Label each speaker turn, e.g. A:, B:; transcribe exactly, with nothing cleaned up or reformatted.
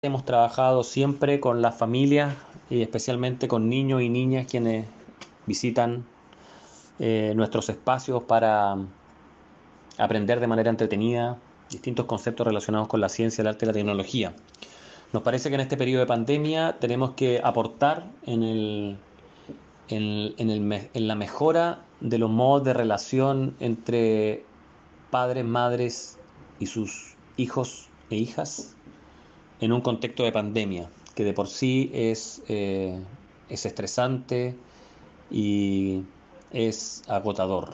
A: Hemos trabajado siempre con las familias y especialmente con niños y niñas quienes visitan eh, nuestros espacios para aprender de manera entretenida distintos conceptos relacionados con la ciencia, el arte y la tecnología. Nos parece que en este periodo de pandemia tenemos que aportar en el, en, en el me- en la mejora de los modos de relación entre padres, madres y sus hijos e hijas en un contexto de pandemia, que de por sí es, eh, es estresante y es agotador.